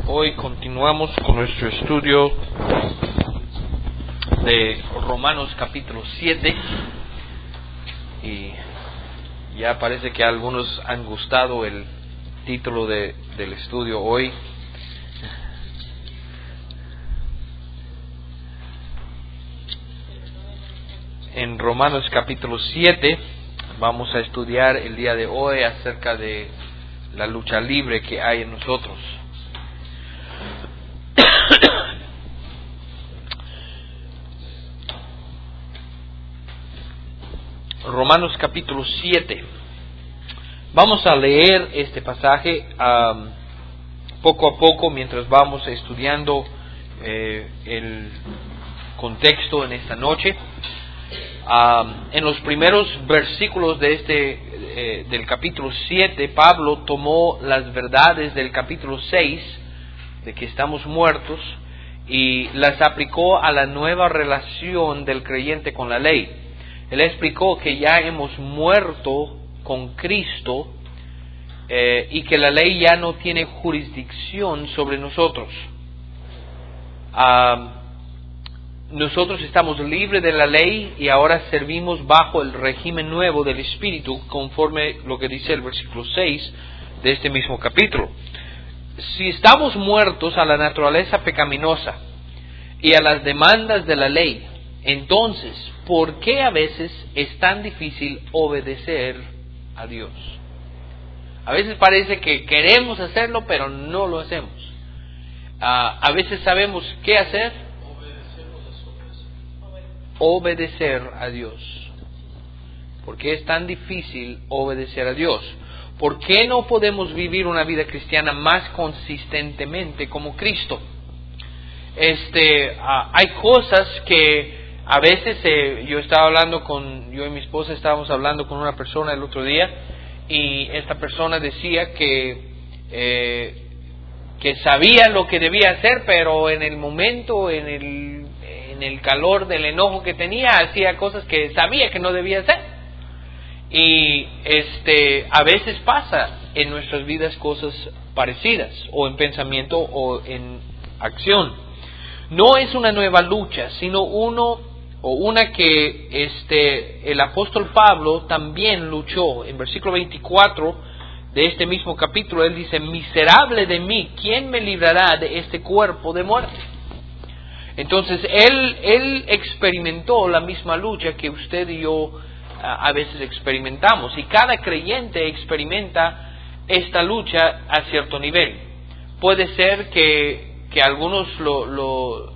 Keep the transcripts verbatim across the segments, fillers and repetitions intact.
Hoy continuamos con nuestro estudio de Romanos capítulo siete y ya parece que a algunos han gustado el título de, del estudio hoy. En Romanos capítulo siete vamos a estudiar el día de hoy acerca de la lucha libre que hay en nosotros. Romanos capítulo siete. Vamos a leer este pasaje um, poco a poco mientras vamos estudiando eh, el contexto en esta noche. Um, en los primeros versículos de este eh, del capítulo siete, Pablo tomó las verdades del capítulo seis, de que estamos muertos, y las aplicó a la nueva relación del creyente con la ley. Él explicó que ya hemos muerto con Cristo eh, y que la ley ya no tiene jurisdicción sobre nosotros. Uh, nosotros estamos libres de la ley y ahora servimos bajo el régimen nuevo del Espíritu, conforme lo que dice el versículo seis de este mismo capítulo. Si estamos muertos a la naturaleza pecaminosa y a las demandas de la ley, entonces, ¿por qué a veces es tan difícil obedecer a Dios? A veces parece que queremos hacerlo, pero no lo hacemos. Uh, a veces sabemos qué hacer. Obedecer a Dios. ¿Por qué es tan difícil obedecer a Dios? ¿Por qué no podemos vivir una vida cristiana más consistentemente como Cristo? Este, uh, hay cosas que a veces eh, yo estaba hablando con, yo y mi esposa estábamos hablando con una persona el otro día, y esta persona decía que eh, que sabía lo que debía hacer, pero en el momento, en el en el calor del enojo que tenía, hacía cosas que sabía que no debía hacer. Y este a veces pasa en nuestras vidas cosas parecidas, o en pensamiento o en acción. No es una nueva lucha, sino uno o una que este el apóstol Pablo también luchó. En versículo veinticuatro de este mismo capítulo, él dice: miserable de mí, ¿quién me librará de este cuerpo de muerte? Entonces, él, él experimentó la misma lucha que usted y yo a, a veces experimentamos. Y cada creyente experimenta esta lucha a cierto nivel. Puede ser que, que algunos lo... lo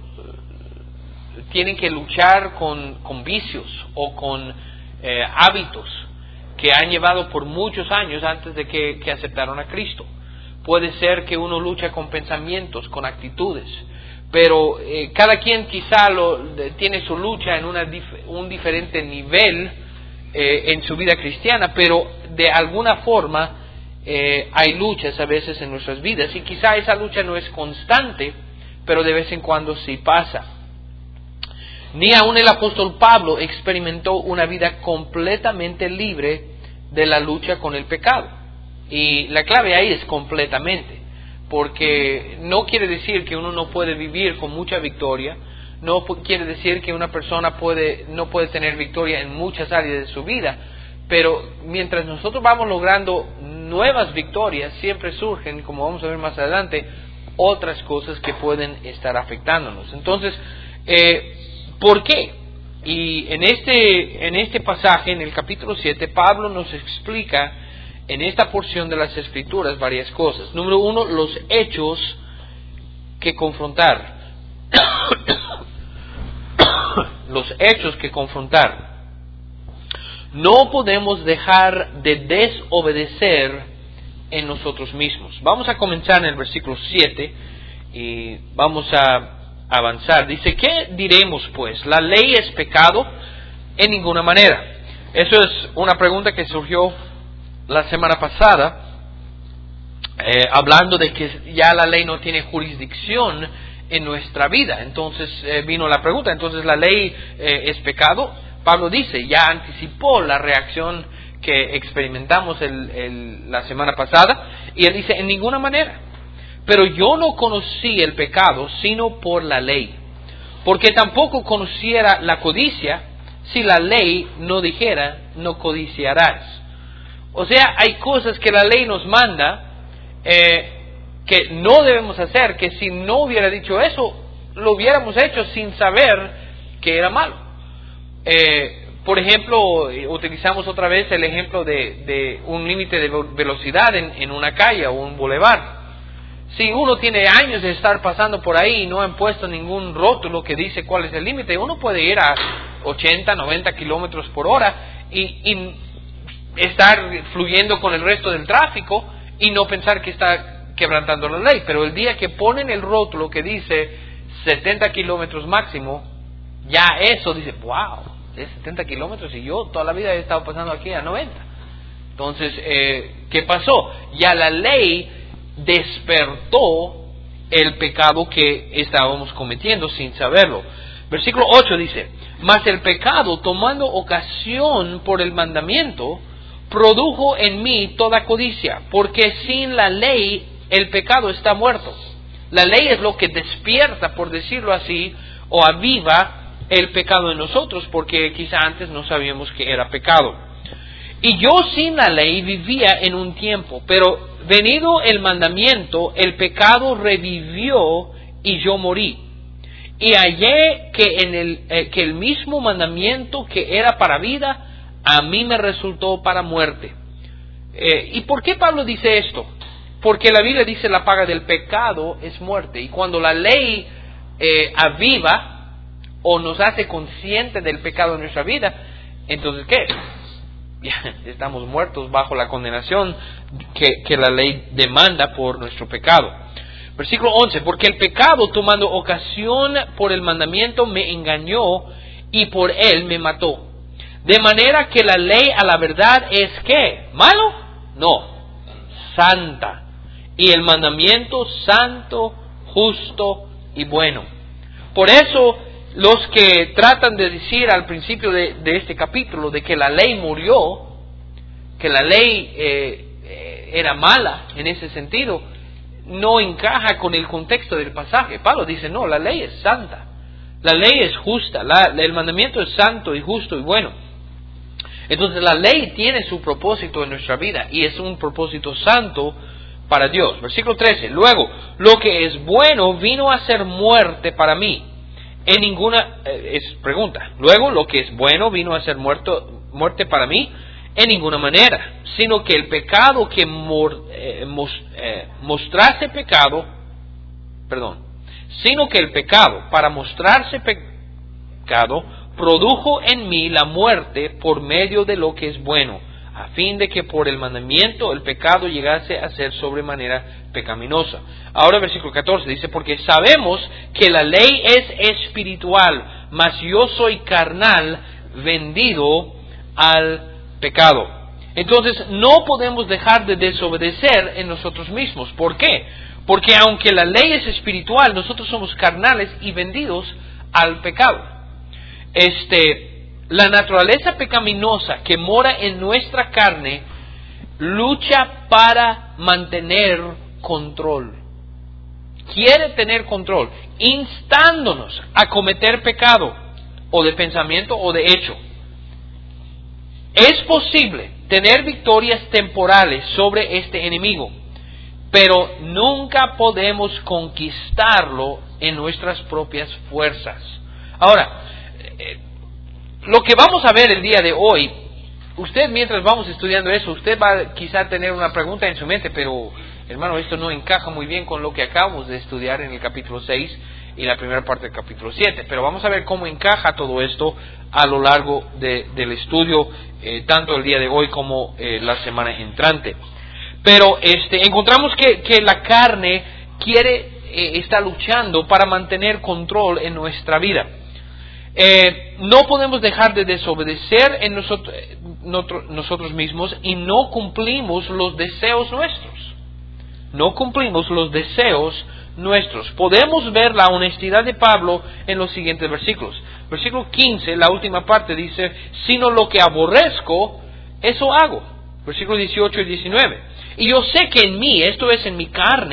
tienen que luchar con, con vicios o con eh, hábitos que han llevado por muchos años antes de que, que aceptaron a Cristo. Puede ser que uno lucha con pensamientos, con actitudes, pero eh, cada quien quizá lo, de, tiene su lucha en una dif, un diferente nivel eh, en su vida cristiana, pero de alguna forma eh, hay luchas a veces en nuestras vidas, y quizá esa lucha no es constante, pero de vez en cuando sí pasa. Ni aun el apóstol Pablo experimentó una vida completamente libre de la lucha con el pecado. Y la clave ahí es completamente, porque no quiere decir que uno no puede vivir con mucha victoria, no quiere decir que una persona puede no puede tener victoria en muchas áreas de su vida, pero mientras nosotros vamos logrando nuevas victorias, siempre surgen, como vamos a ver más adelante, otras cosas que pueden estar afectándonos. Entonces, eh, ¿por qué? Y en este, en este pasaje, en el capítulo siete, Pablo nos explica en esta porción de las Escrituras varias cosas. Número uno, los hechos que confrontar. Los hechos que confrontar. No podemos dejar de desobedecer en nosotros mismos. Vamos a comenzar en el versículo siete y vamos a avanzar. Dice: ¿qué diremos pues? ¿La ley es pecado? En ninguna manera. Eso es una pregunta que surgió la semana pasada, eh, hablando de que ya la ley no tiene jurisdicción en nuestra vida. Entonces eh, vino la pregunta: ¿entonces la ley eh, es pecado? Pablo dice, ya anticipó la reacción que experimentamos el, el, la semana pasada, y él dice: en ninguna manera. Pero yo no conocí el pecado sino por la ley, porque tampoco conociera la codicia si la ley no dijera, no codiciarás. O sea, hay cosas que la ley nos manda eh, que no debemos hacer, que si no hubiera dicho eso, lo hubiéramos hecho sin saber que era malo. Eh, por ejemplo, utilizamos otra vez el ejemplo de, de un límite de velocidad en, en una calle o un bulevar. Si uno tiene años de estar pasando por ahí y no han puesto ningún rótulo que dice cuál es el límite, uno puede ir a ochenta, noventa kilómetros por hora y, y estar fluyendo con el resto del tráfico y no pensar que está quebrantando la ley. Pero el día que ponen el rótulo que dice setenta kilómetros máximo, ya eso dice, wow, es setenta kilómetros y yo toda la vida he estado pasando aquí a noventa. Entonces, eh, ¿qué pasó? Ya la ley despertó el pecado que estábamos cometiendo sin saberlo. Versículo ocho dice, mas el pecado, tomando ocasión por el mandamiento, produjo en mí toda codicia, porque sin la ley el pecado está muerto. La ley es lo que despierta, por decirlo así, o aviva el pecado en nosotros, porque quizá antes no sabíamos que era pecado. Y yo sin la ley vivía en un tiempo, pero venido el mandamiento, el pecado revivió y yo morí. Y hallé que, en el, eh, que el mismo mandamiento que era para vida, a mí me resultó para muerte. Eh, ¿Y por qué Pablo dice esto? Porque la Biblia dice la paga del pecado es muerte. Y cuando la ley eh, aviva o nos hace consciente del pecado en nuestra vida, entonces ¿qué? Ya estamos muertos bajo la condenación que, que la ley demanda por nuestro pecado. Versículo once, porque el pecado, tomando ocasión por el mandamiento, me engañó y por él me mató. De manera que la ley a la verdad es ¿qué? ¿Malo? No, santa. Y el mandamiento santo, justo y bueno. Por eso los que tratan de decir al principio de, de este capítulo de que la ley murió, que la ley eh, eh, era mala en ese sentido, no encaja con el contexto del pasaje. Pablo dice, no, la ley es santa, la ley es justa, la, el mandamiento es santo y justo y bueno. Entonces la ley tiene su propósito en nuestra vida y es un propósito santo para Dios. Versículo trece, luego, lo que es bueno vino a ser muerte para mí. En ninguna, eh, es pregunta, luego lo que es bueno vino a ser muerto, muerte para mí, en ninguna manera, sino que el pecado que mor, eh, mos, eh, mostrase pecado, perdón, sino que el pecado, para mostrarse pecado, produjo en mí la muerte por medio de lo que es bueno, a fin de que por el mandamiento el pecado llegase a ser sobremanera pecaminosa. Ahora versículo catorce dice, porque sabemos que la ley es espiritual, mas yo soy carnal, vendido al pecado. Entonces no podemos dejar de desobedecer en nosotros mismos. ¿Por qué? Porque aunque la ley es espiritual, nosotros somos carnales y vendidos al pecado. Este... La naturaleza pecaminosa que mora en nuestra carne lucha para mantener control. Quiere tener control, instándonos a cometer pecado, o de pensamiento o de hecho. Es posible tener victorias temporales sobre este enemigo, pero nunca podemos conquistarlo en nuestras propias fuerzas. Ahora, eh, lo que vamos a ver el día de hoy, usted mientras vamos estudiando eso, usted va a quizá tener una pregunta en su mente, pero hermano, esto no encaja muy bien con lo que acabamos de estudiar en el capítulo seis y la primera parte del capítulo siete. Pero vamos a ver cómo encaja todo esto a lo largo de, del estudio, eh, tanto el día de hoy como eh, la semana entrante. Pero este, encontramos que, que la carne quiere, eh, está luchando para mantener control en nuestra vida. Eh, no podemos dejar de desobedecer en nosotros, nosotros mismos y no cumplimos los deseos nuestros. No cumplimos los deseos nuestros. Podemos ver la honestidad de Pablo en los siguientes versículos. Versículo quince, la última parte dice, sino lo que aborrezco, eso hago. Versículos dieciocho y diecinueve. Y yo sé que en mí, esto es en mi carne,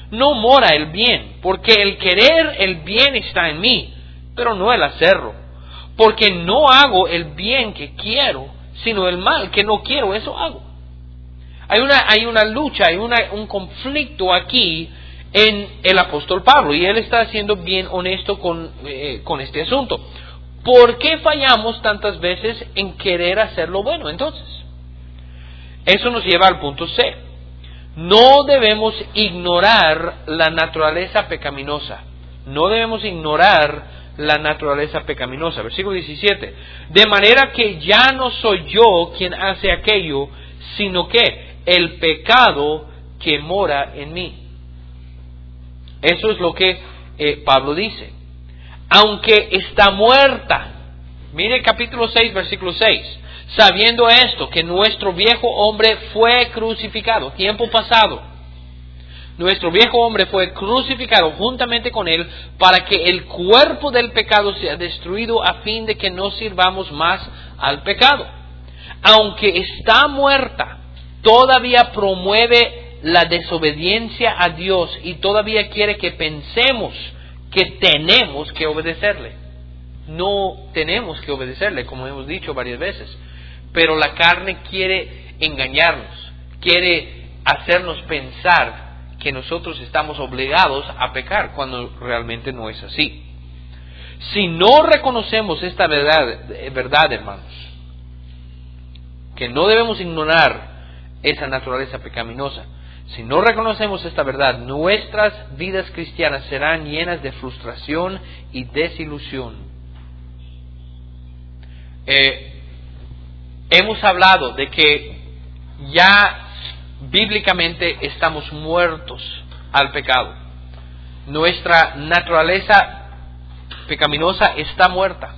no mora el bien, porque el querer el bien está en mí, pero no el hacerlo. Porque no hago el bien que quiero, sino el mal que no quiero, eso hago. Hay una, hay una lucha, hay una, un conflicto aquí en el apóstol Pablo, y él está siendo bien honesto con, eh, con este asunto. ¿Por qué fallamos tantas veces en querer hacer lo bueno? Entonces, eso nos lleva al punto C. No debemos ignorar la naturaleza pecaminosa. No debemos ignorar la naturaleza pecaminosa. Versículo diecisiete. De manera que ya no soy yo quien hace aquello, sino que el pecado que mora en mí. Eso es lo que eh, Pablo dice. Aunque está muerta. Mire capítulo seis, versículo seis. Sabiendo esto, que nuestro viejo hombre fue crucificado, tiempo pasado. Nuestro viejo hombre fue crucificado juntamente con él para que el cuerpo del pecado sea destruido a fin de que no sirvamos más al pecado. Aunque está muerta, todavía promueve la desobediencia a Dios y todavía quiere que pensemos que tenemos que obedecerle. No tenemos que obedecerle, como hemos dicho varias veces, pero la carne quiere engañarnos, quiere hacernos pensar que nosotros estamos obligados a pecar cuando realmente no es así. Si no reconocemos esta verdad, verdad, hermanos, que no debemos ignorar esa naturaleza pecaminosa, si no reconocemos esta verdad, nuestras vidas cristianas serán llenas de frustración y desilusión. Eh, hemos hablado de que ya bíblicamente estamos muertos al pecado. Nuestra naturaleza pecaminosa está muerta.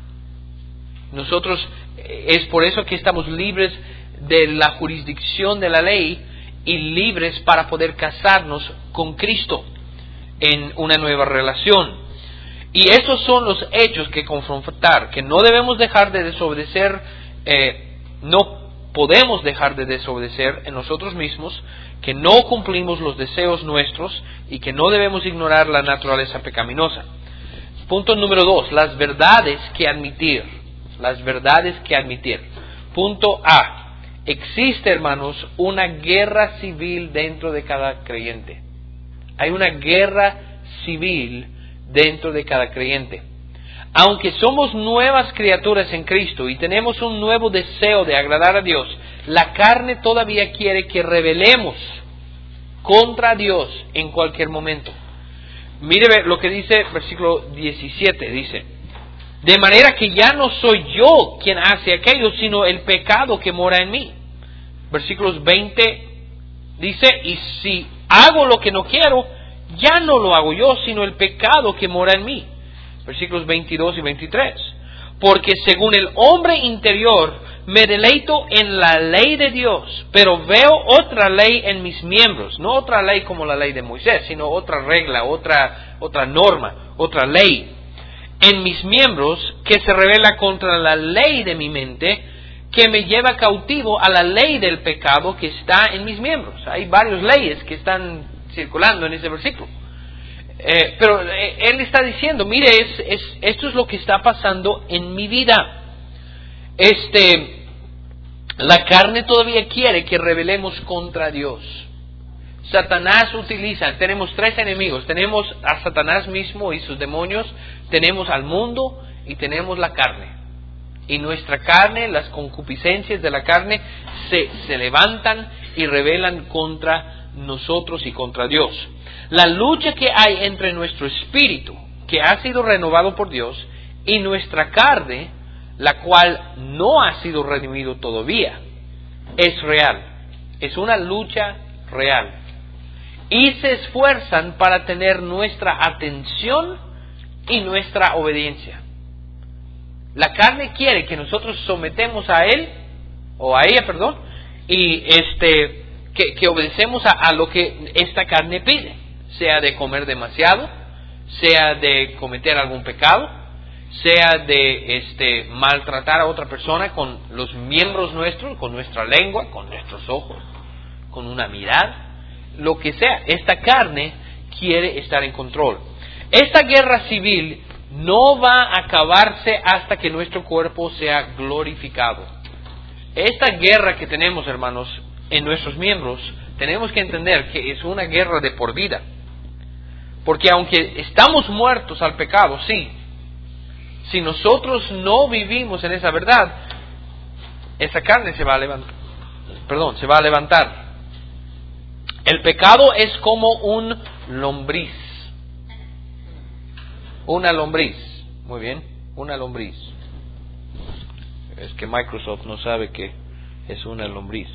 Nosotros, es por eso que estamos libres de la jurisdicción de la ley y libres para poder casarnos con Cristo en una nueva relación. Y esos son los hechos que confrontar, que no debemos dejar de desobedecer, eh, no podemos dejar de desobedecer en nosotros mismos, que no cumplimos los deseos nuestros y que no debemos ignorar la naturaleza pecaminosa. Punto número dos, las verdades que admitir. Las verdades que admitir. Punto A. Existe, hermanos, una guerra civil dentro de cada creyente. Hay una guerra civil dentro de cada creyente. Aunque somos nuevas criaturas en Cristo y tenemos un nuevo deseo de agradar a Dios, la carne todavía quiere que rebelemos contra Dios en cualquier momento. Mire lo que dice versículo diecisiete, dice: de manera que ya no soy yo quien hace aquello, sino el pecado que mora en mí. Versículos veinte dice: y si hago lo que no quiero, ya no lo hago yo, sino el pecado que mora en mí. Versículos veintidós y veintitrés. Porque según el hombre interior me deleito en la ley de Dios, pero veo otra ley en mis miembros, no otra ley como la ley de Moisés, sino otra regla, otra, otra norma, otra ley en mis miembros que se revela contra la ley de mi mente, que me lleva cautivo a la ley del pecado que está en mis miembros. Hay varias leyes que están circulando en ese versículo. Eh, pero eh, él está diciendo, mire, es, es, esto es lo que está pasando en mi vida. Este, la carne todavía quiere que rebelemos contra Dios. Satanás utiliza, tenemos tres enemigos, tenemos a Satanás mismo y sus demonios, tenemos al mundo y tenemos la carne. Y nuestra carne, las concupiscencias de la carne se, se levantan y rebelan contra nosotros y contra Dios. La lucha que hay entre nuestro espíritu, que ha sido renovado por Dios, y nuestra carne, la cual no ha sido redimido todavía, es real. Es una lucha real. Y se esfuerzan para tener nuestra atención y nuestra obediencia. La carne quiere que nosotros sometemos a él, o a ella, perdón, y este que, que obedecemos a, a lo que esta carne pide, sea de comer demasiado, sea de cometer algún pecado, sea de este maltratar a otra persona con los miembros nuestros, con nuestra lengua, con nuestros ojos, con una mirada. lo que sea, esta carne quiere estar en control. Esta guerra civil no va a acabarse hasta que nuestro cuerpo sea glorificado. Esta guerra que tenemos, hermanos, en nuestros miembros, tenemos que entender que es una guerra de por vida. Porque aunque estamos muertos al pecado, sí, si nosotros no vivimos en esa verdad, esa carne se va a levantar. Perdón, se va a levantar. El pecado es como un lombriz. Una lombriz. Muy bien, una lombriz. Es que Microsoft no sabe que es una lombriz.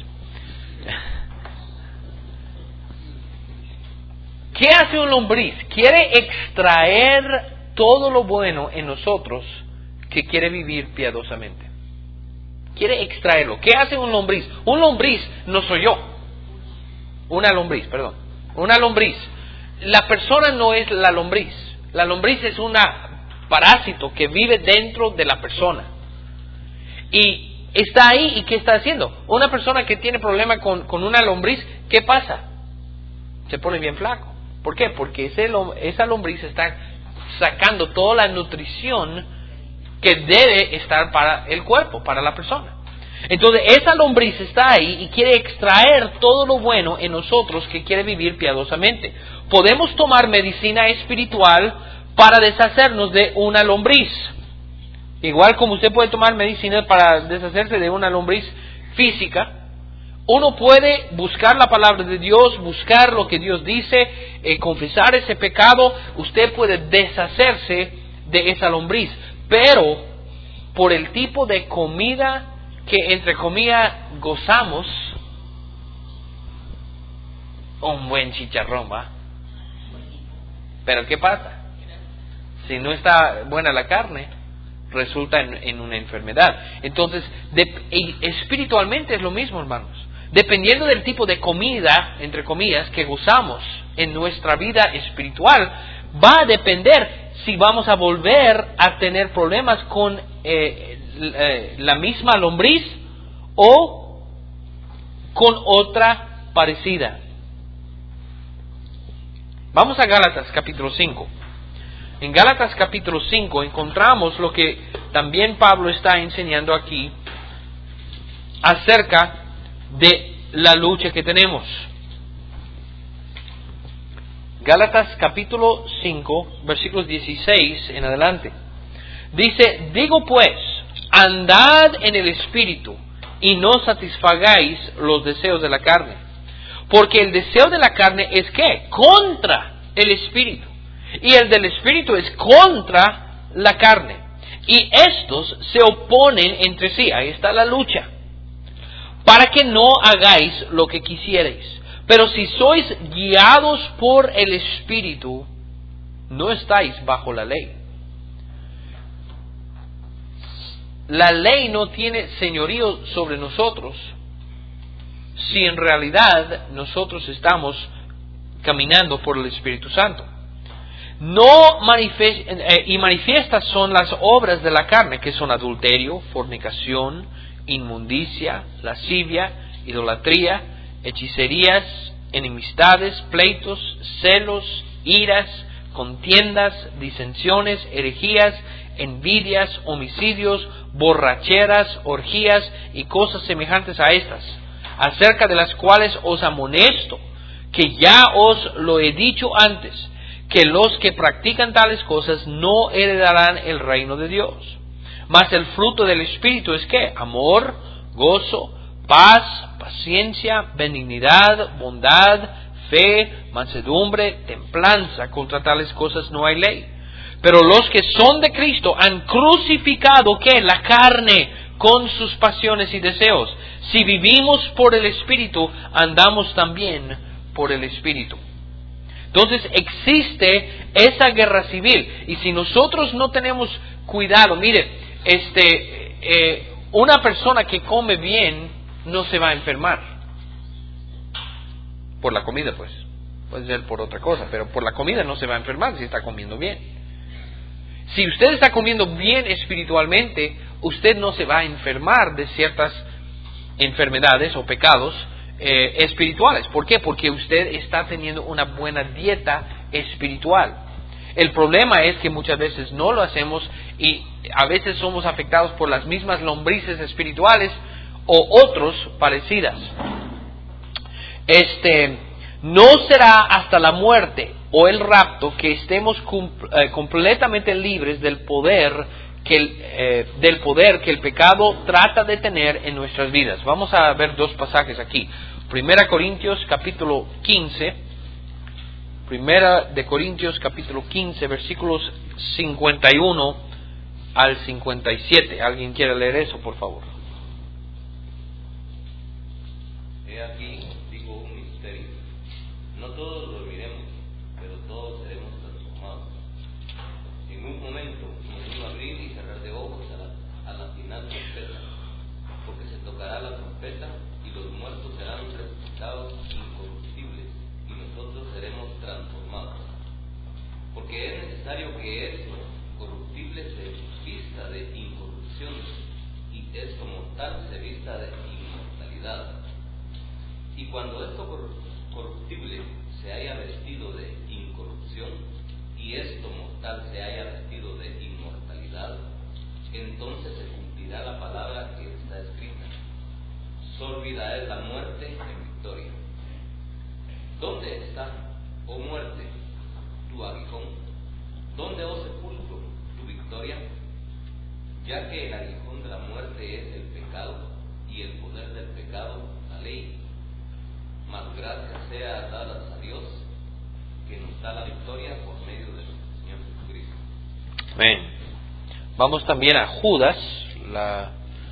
¿Qué hace un lombriz? Quiere extraer todo lo bueno en nosotros que quiere vivir piadosamente. Quiere extraerlo. ¿Qué hace un lombriz? Un lombriz no soy yo. Una lombriz, perdón. Una lombriz. La persona no es la lombriz. La lombriz es un parásito que vive dentro de la persona. Y está ahí, ¿y qué está haciendo? Una persona que tiene problema con, con una lombriz, ¿qué pasa? Se pone bien flaco. ¿Por qué? Porque ese, esa lombriz está sacando toda la nutrición que debe estar para el cuerpo, para la persona. Entonces esa lombriz está ahí y quiere extraer todo lo bueno en nosotros que quiere vivir piadosamente. Podemos tomar medicina espiritual para deshacernos de una lombriz. Igual como usted puede tomar medicina para deshacerse de una lombriz física, uno puede buscar la palabra de Dios, buscar lo que Dios dice, eh, confesar ese pecado. Usted puede deshacerse de esa lombriz, pero por el tipo de comida que entre comillas gozamos, un buen chicharrón, ¿va? Pero ¿qué pasa? Si no está buena la carne, resulta en, en una enfermedad. Entonces, de, espiritualmente es lo mismo, hermanos. Dependiendo del tipo de comida, entre comillas, que gozamos en nuestra vida espiritual, va a depender si vamos a volver a tener problemas con eh, eh, la misma lombriz o con otra parecida. Vamos a Gálatas capítulo cinco. En Gálatas capítulo cinco encontramos lo que también Pablo está enseñando aquí acerca de la lucha que tenemos. Gálatas capítulo cinco, versículos dieciséis en adelante. Dice, digo pues, andad en el Espíritu y no satisfagáis los deseos de la carne. Porque el deseo de la carne es ¿qué? Contra el Espíritu. Y el del Espíritu es contra la carne. Y estos se oponen entre sí. Ahí está la lucha. Para que no hagáis lo que quisierais. Pero si sois guiados por el Espíritu, no estáis bajo la ley. La ley no tiene señorío sobre nosotros si en realidad nosotros estamos caminando por el Espíritu Santo. No manifiest- eh, y manifiestas son las obras de la carne, que son adulterio, fornicación, inmundicia, lascivia, idolatría, hechicerías, enemistades, pleitos, celos, iras, contiendas, disensiones, herejías, envidias, homicidios, borracheras, orgías y cosas semejantes a estas, acerca de las cuales os amonesto, que ya os lo he dicho antes, que los que practican tales cosas no heredarán el reino de Dios. Mas el fruto del Espíritu es ¿qué? Amor, gozo, paz, paciencia, benignidad, bondad, fe, mansedumbre, templanza. Contra tales cosas no hay ley. Pero los que son de Cristo han crucificado ¿qué? La carne con sus pasiones y deseos. Si vivimos por el Espíritu, andamos también por el Espíritu. Entonces existe esa guerra civil. Y si nosotros no tenemos cuidado, mire, este, eh, una persona que come bien no se va a enfermar. Por la comida, pues. Puede ser por otra cosa, pero por la comida no se va a enfermar si está comiendo bien. Si usted está comiendo bien espiritualmente, usted no se va a enfermar de ciertas enfermedades o pecados eh, espirituales. ¿Por qué? Porque usted está teniendo una buena dieta espiritual. El problema es que muchas veces no lo hacemos y a veces somos afectados por las mismas lombrices espirituales o otros parecidas. Este, no será hasta la muerte o el rapto que estemos cum, eh, completamente libres del poder que el, eh, del poder que el pecado trata de tener en nuestras vidas. Vamos a ver dos pasajes aquí. Primera Corintios capítulo quince. Primera de Corintios capítulo quince, versículos cincuenta y uno al cincuenta y siete. ¿Alguien quiere leer eso, por favor? He aquí, digo un misterio. No todos dormiremos, pero todos seremos transformados. En un momento, en un abrir y cerrar de ojos a la, a la final trompeta, porque se tocará la trompeta y los muertos serán resucitados incorruptibles y nosotros seremos transformados. Porque es necesario que esto corruptible se vista de incorrupción y esto mortal se vista de inmortalidad. Y cuando esto corruptible se haya vestido de incorrupción y esto mortal se haya vestido de inmortalidad, entonces se cumplirá la palabra que está escrita: sórbida es la muerte en victoria. ¿Dónde está, oh muerte, tu aguijón? ¿Dónde, oh sepulcro, tu victoria? Ya que el aguijón de la muerte es el pecado y el poder del pecado la ley. Mas gracias sea dadas a Dios que nos da la victoria por medio de nuestro Señor Jesucristo. Amén. Vamos también a Judas, la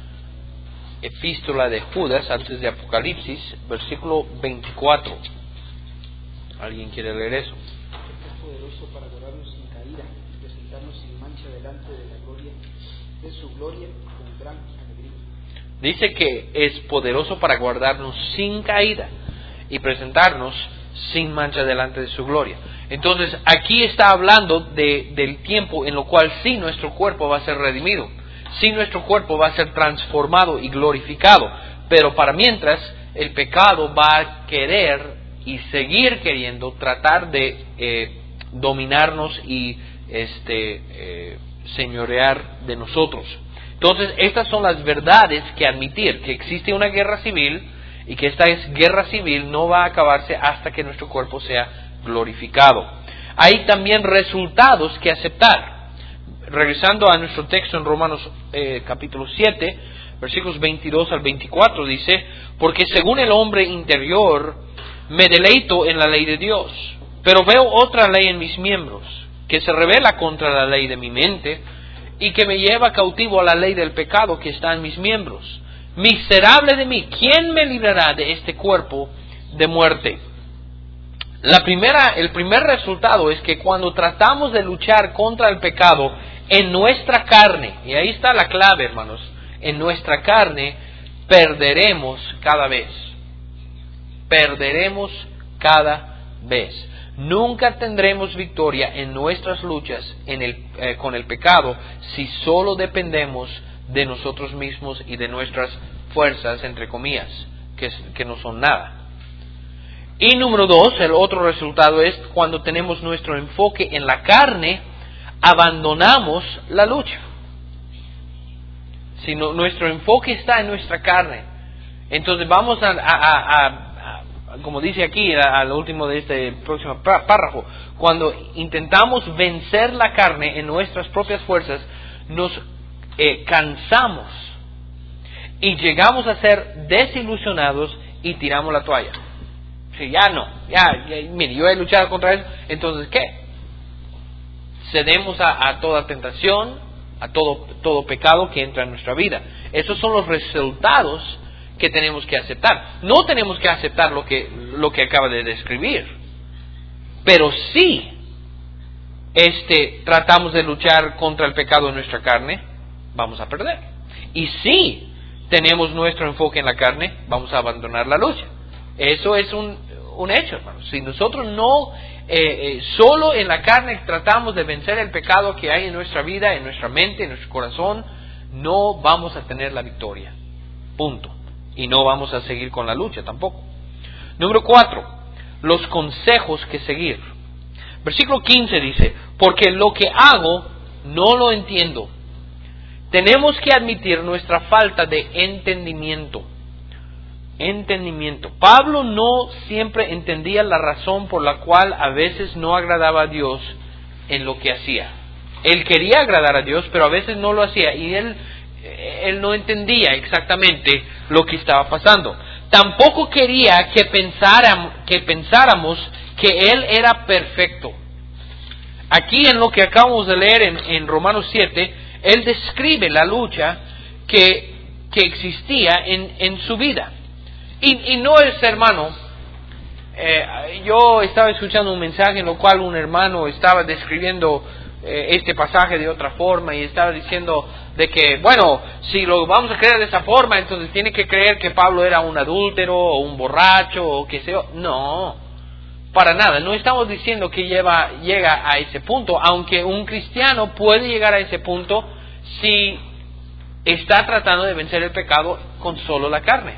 epístola de Judas antes de Apocalipsis, versículo veinticuatro. ¿Alguien quiere leer eso? Es poderoso para guardarnos sin caída y presentarnos sin mancha delante de la gloria de su gloria con gran alegría. Dice que es poderoso para guardarnos sin caída y presentarnos sin mancha delante de su gloria. Entonces aquí está hablando de, del tiempo en lo cual sí nuestro cuerpo va a ser redimido, sí nuestro cuerpo va a ser transformado y glorificado, pero para mientras el pecado va a querer y seguir queriendo tratar de eh, dominarnos y este eh, señorear de nosotros. Entonces estas son las verdades que admitir, que existe una guerra civil y que esta guerra civil no va a acabarse hasta que nuestro cuerpo sea glorificado. Hay también resultados que aceptar. Regresando a nuestro texto en Romanos eh, capítulo siete, versículos veintidós al veinticuatro, dice: porque según el hombre interior me deleito en la ley de Dios, pero veo otra ley en mis miembros, que se revela contra la ley de mi mente y que me lleva cautivo a la ley del pecado que está en mis miembros. Miserable de mí, ¿quién me librará de este cuerpo de muerte? La primera, el primer resultado es que cuando tratamos de luchar contra el pecado en nuestra carne, y ahí está la clave, hermanos, en nuestra carne, perderemos cada vez. Perderemos cada vez. Nunca tendremos victoria en nuestras luchas en el, eh, con el pecado si solo dependemos de nosotros mismos y de nuestras fuerzas, entre comillas, que, que no son nada. Y número dos, el otro resultado es cuando tenemos nuestro enfoque en la carne, abandonamos la lucha. Si no, nuestro enfoque está en nuestra carne, entonces vamos a, a, a, a, a como dice aquí al último de este próximo párrafo, cuando intentamos vencer la carne en nuestras propias fuerzas, nos Eh, cansamos y llegamos a ser desilusionados y tiramos la toalla. Si ya no, ya, ya, mire, yo he luchado contra eso, entonces ¿qué? Cedemos a, a toda tentación, a todo, todo pecado que entra en nuestra vida. Esos son los resultados que tenemos que aceptar. No tenemos que aceptar lo que, lo que acaba de describir, pero sí este, tratamos de luchar contra el pecado en nuestra carne, vamos a perder. Y si tenemos nuestro enfoque en la carne, vamos a abandonar la lucha. Eso es un, un hecho, hermanos. Si nosotros no, eh, eh, solo en la carne tratamos de vencer el pecado que hay en nuestra vida, en nuestra mente, en nuestro corazón, no vamos a tener la victoria. Punto. Y no vamos a seguir con la lucha tampoco. Número cuatro, los consejos que seguir. Versículo quince dice, porque lo que hago no lo entiendo. Tenemos que admitir nuestra falta de entendimiento. Entendimiento. Pablo no siempre entendía la razón por la cual a veces no agradaba a Dios en lo que hacía. Él quería agradar a Dios, pero a veces no lo hacía y él, él no entendía exactamente lo que estaba pasando. Tampoco quería que pensáramos, que pensáramos que Él era perfecto. Aquí en lo que acabamos de leer en, en Romanos siete, Él describe la lucha que, que existía en, en su vida. Y, y no es, hermano, eh, yo estaba escuchando un mensaje en lo cual un hermano estaba describiendo eh, este pasaje de otra forma y estaba diciendo de que, bueno, si lo vamos a creer de esa forma, entonces tiene que creer que Pablo era un adúltero o un borracho o qué sé yo. No, para nada. No estamos diciendo que lleva, llega a ese punto, aunque un cristiano puede llegar a ese punto si está tratando de vencer el pecado con solo la carne.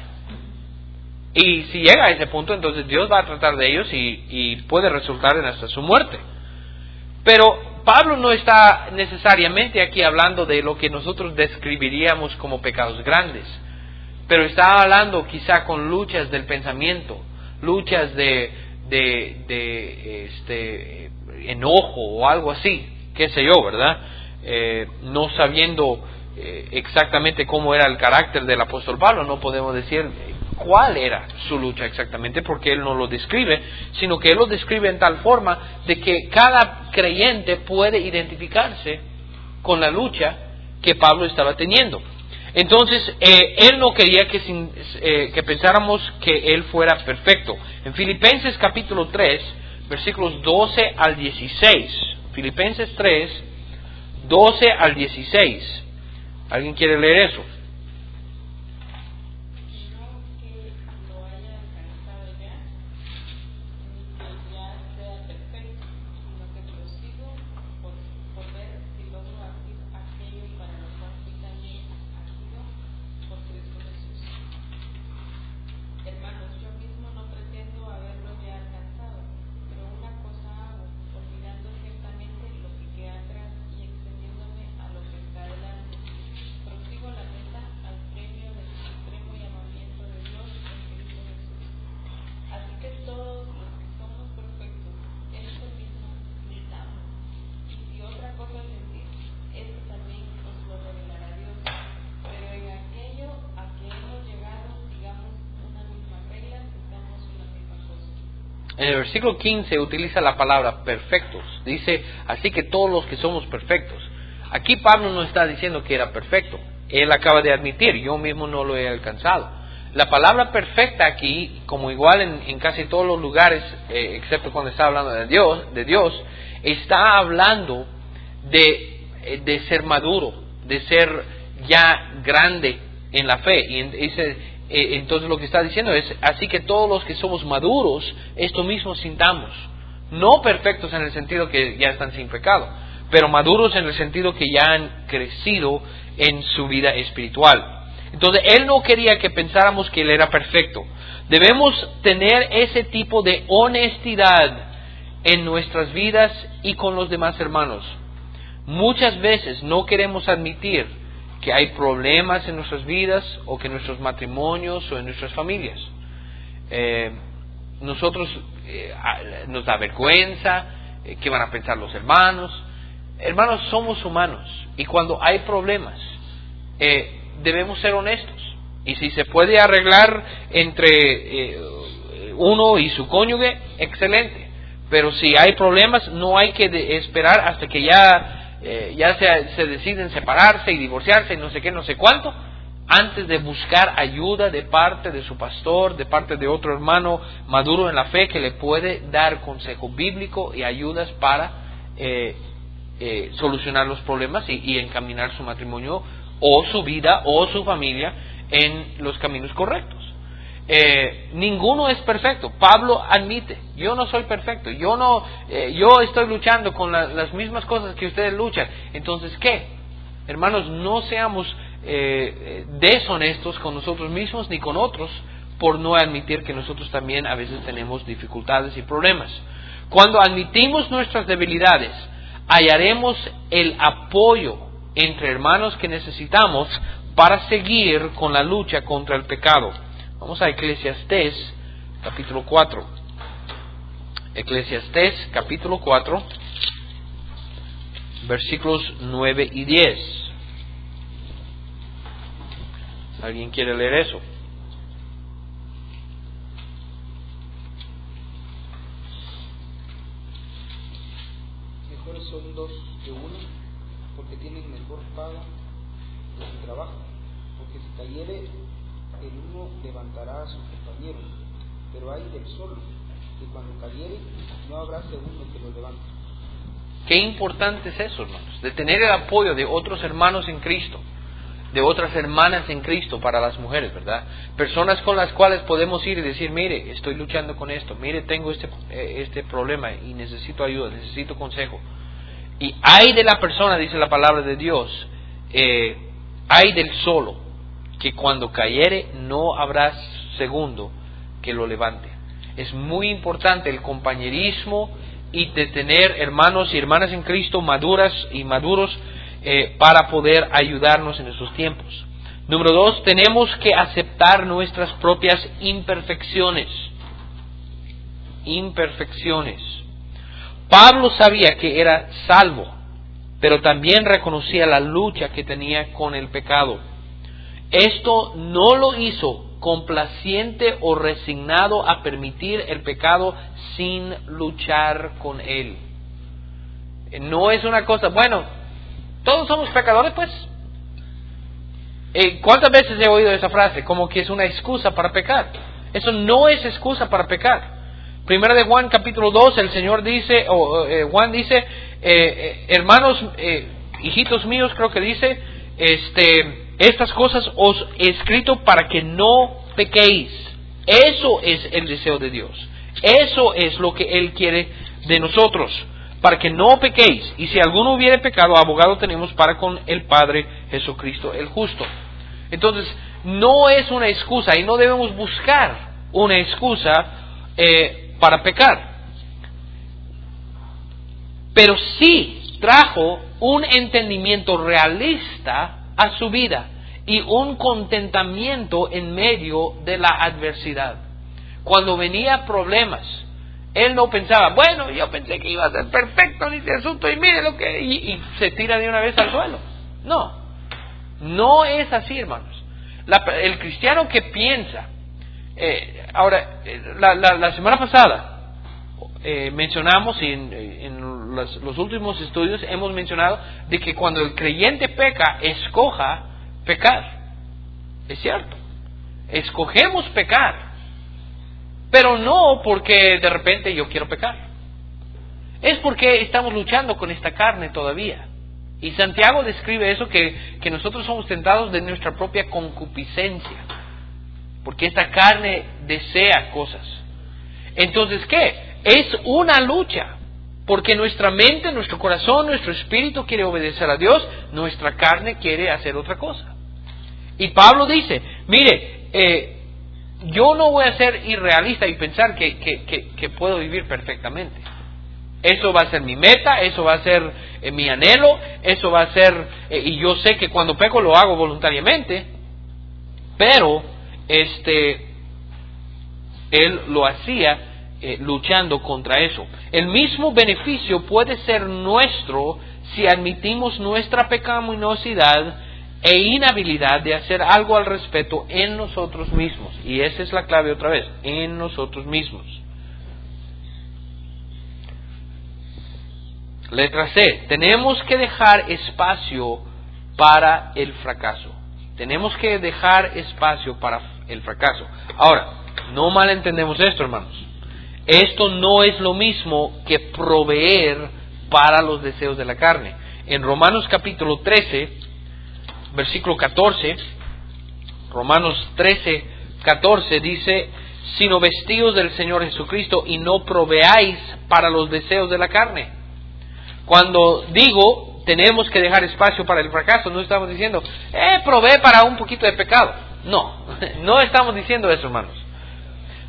Y si llega a ese punto, entonces Dios va a tratar de ellos y, y puede resultar en hasta su muerte. Pero Pablo no está necesariamente aquí hablando de lo que nosotros describiríamos como pecados grandes, pero está hablando quizá con luchas del pensamiento, luchas de, de, de este, enojo o algo así, qué sé yo, ¿verdad? Eh, no sabiendo eh, exactamente cómo era el carácter del apóstol Pablo, no podemos decir cuál era su lucha exactamente, porque él no lo describe, sino que él lo describe en tal forma de que cada creyente puede identificarse con la lucha que Pablo estaba teniendo. Entonces, eh, él no quería que, sin, eh, que pensáramos que él fuera perfecto. En Filipenses capítulo tres, versículos doce al dieciséis, Filipenses tres, doce al dieciséis, ¿alguien quiere leer eso? En el versículo quince utiliza la palabra perfectos. Dice, así que todos los que somos perfectos. Aquí Pablo no está diciendo que era perfecto. Él acaba de admitir, yo mismo no lo he alcanzado. La palabra perfecta aquí, como igual en, en casi todos los lugares, eh, excepto cuando está hablando de Dios, de Dios, está hablando de, de ser maduro, de ser ya grande en la fe. Y dice, entonces lo que está diciendo es, así que todos los que somos maduros, esto mismo sintamos. No perfectos en el sentido que ya están sin pecado, pero maduros en el sentido que ya han crecido en su vida espiritual. Entonces él no quería que pensáramos que él era perfecto. Debemos tener ese tipo de honestidad en nuestras vidas y con los demás hermanos. Muchas veces no queremos admitir que hay problemas en nuestras vidas o que en nuestros matrimonios o en nuestras familias. Eh, nosotros eh, nos da vergüenza, eh, qué van a pensar los hermanos. Hermanos, somos humanos y cuando hay problemas eh, debemos ser honestos. Y si se puede arreglar entre eh, uno y su cónyuge, excelente. Pero si hay problemas, no hay que de esperar hasta que ya Eh, ya se, se deciden separarse y divorciarse y no sé qué, no sé cuánto, antes de buscar ayuda de parte de su pastor, de parte de otro hermano maduro en la fe que le puede dar consejo bíblico y ayudas para eh, eh, solucionar los problemas y, y encaminar su matrimonio o su vida o su familia en los caminos correctos. Eh, ninguno es perfecto. Pablo admite, yo no soy perfecto, yo no, eh, yo estoy luchando con la, las mismas cosas que ustedes luchan. Entonces, ¿qué? Hermanos, no seamos eh, deshonestos con nosotros mismos ni con otros, por no admitir que nosotros también a veces tenemos dificultades y problemas. Cuando admitimos nuestras debilidades, hallaremos el apoyo entre hermanos que necesitamos para seguir con la lucha contra el pecado. Vamos a Eclesiastés capítulo cuatro. Eclesiastés capítulo cuatro, versículos nueve y diez. ¿Alguien quiere leer eso? Mejores son dos que uno, porque tienen mejor paga de su trabajo. Porque si cayere el uno, levantará a su compañero, pero hay del solo, que cuando cayere no habrá segundo que lo levante. Qué importante es eso, hermanos, de tener el apoyo de otros hermanos en Cristo, de otras hermanas en Cristo para las mujeres, ¿verdad? Personas con las cuales podemos ir y decir, mire, estoy luchando con esto, mire, tengo este, este problema y necesito ayuda, necesito consejo. Y hay de la persona, dice la palabra de Dios, eh, hay del solo, que cuando cayere no habrá segundo que lo levante. Es muy importante el compañerismo y de tener hermanos y hermanas en Cristo maduras y maduros eh, para poder ayudarnos en esos tiempos. Número dos, tenemos que aceptar nuestras propias imperfecciones. Imperfecciones. Pablo sabía que era salvo, pero también reconocía la lucha que tenía con el pecado. Esto no lo hizo complaciente o resignado a permitir el pecado sin luchar con él. No es una cosa, bueno, todos somos pecadores, pues. Eh, ¿Cuántas veces he oído esa frase? Como que es una excusa para pecar. Eso no es excusa para pecar. Primera de Juan capítulo dos, el Señor dice, o eh, Juan dice, eh, eh, hermanos, eh, hijitos míos, creo que dice, este, estas cosas os he escrito para que no pequéis. Eso es el deseo de Dios. Eso es lo que Él quiere de nosotros, para que no pequéis. Y si alguno hubiere pecado, abogado tenemos para con el Padre, Jesucristo el justo. Entonces, no es una excusa y no debemos buscar una excusa eh, para pecar. Pero sí trajo un entendimiento realista a su vida y un contentamiento en medio de la adversidad. Cuando venía problemas, él no pensaba, bueno, yo pensé que iba a ser perfecto en este asunto y mire lo que... Y, y se tira de una vez al suelo. No, no es así, hermanos. La, el cristiano que piensa... Eh, ahora, la, la, la semana pasada eh, mencionamos, y en, en los, los últimos estudios hemos mencionado, de que cuando el creyente peca, escoja pecar. Es cierto. Escogemos pecar. Pero no porque de repente yo quiero pecar. Es porque estamos luchando con esta carne todavía. Y Santiago describe eso, que, que nosotros somos tentados de nuestra propia concupiscencia. Porque esta carne desea cosas. Entonces, ¿qué? Es una lucha. Porque nuestra mente, nuestro corazón, nuestro espíritu quiere obedecer a Dios. Nuestra carne quiere hacer otra cosa. Y Pablo dice, mire, eh, yo no voy a ser irrealista y pensar que, que, que, que puedo vivir perfectamente. Eso va a ser mi meta, eso va a ser eh, mi anhelo, eso va a ser, eh, y yo sé que cuando peco lo hago voluntariamente, pero este, él lo hacía eh, luchando contra eso. El mismo beneficio puede ser nuestro si admitimos nuestra pecaminosidad e inhabilidad de hacer algo al respecto en nosotros mismos. Y esa es la clave otra vez, en nosotros mismos. Letra C, tenemos que dejar espacio para el fracaso. Tenemos que dejar espacio para el fracaso. Ahora, no malentendemos esto, hermanos. Esto no es lo mismo que proveer para los deseos de la carne. En Romanos capítulo trece, versículo catorce, Romanos trece, catorce dice, sino vestidos del Señor Jesucristo y no proveáis para los deseos de la carne. Cuando digo tenemos que dejar espacio para el fracaso, no estamos diciendo, eh, provee para un poquito de pecado. No, no estamos diciendo eso, hermanos.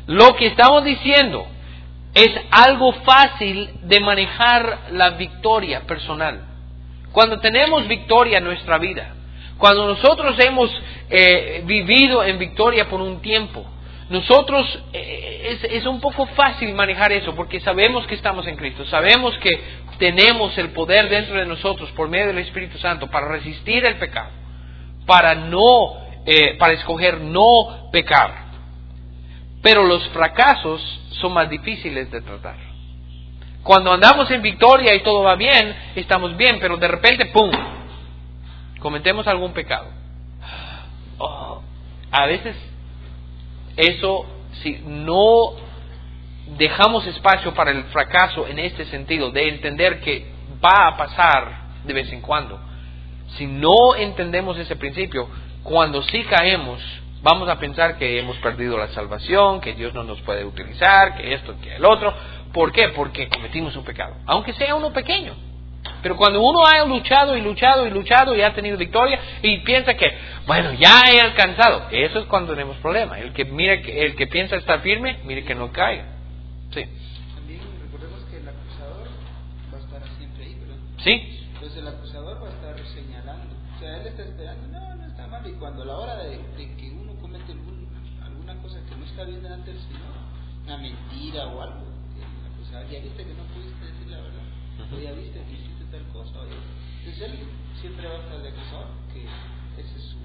Lo que estamos diciendo es algo fácil de manejar la victoria personal. Cuando tenemos victoria en nuestra vida, cuando nosotros hemos eh, vivido en victoria por un tiempo, nosotros eh, es, es un poco fácil manejar eso porque sabemos que estamos en Cristo, sabemos que tenemos el poder dentro de nosotros por medio del Espíritu Santo para resistir el pecado, para no, eh, para escoger no pecar. Pero los fracasos son más difíciles de tratar. Cuando andamos en victoria y todo va bien, estamos bien, pero de repente, ¡pum!, cometemos algún pecado. Oh, a veces eso, si no dejamos espacio para el fracaso en este sentido, de entender que va a pasar de vez en cuando, si no entendemos ese principio, cuando sí caemos, vamos a pensar que hemos perdido la salvación, que Dios no nos puede utilizar, que esto, que el otro. ¿Por qué? Porque cometimos un pecado, aunque sea uno pequeño. Pero cuando uno ha luchado y luchado y luchado y ha tenido victoria y piensa que, bueno, ya he alcanzado, eso es cuando tenemos problema. El que mira, el que piensa estar firme, mire que no caiga. Sí. También recordemos que el acusador va a estar siempre ahí, ¿verdad? Sí. Entonces el acusador va a estar señalando. O sea, él está esperando, no, no está mal. Y cuando a la hora de, de que uno comete algún, alguna cosa que no está bien delante del Señor, una mentira o algo, el acusador, ya viste que no pudiste decir la verdad, uh-huh. O ya viste que hiciste tal cosa, oye. Entonces él siempre va a estar de acusador, que ese es su...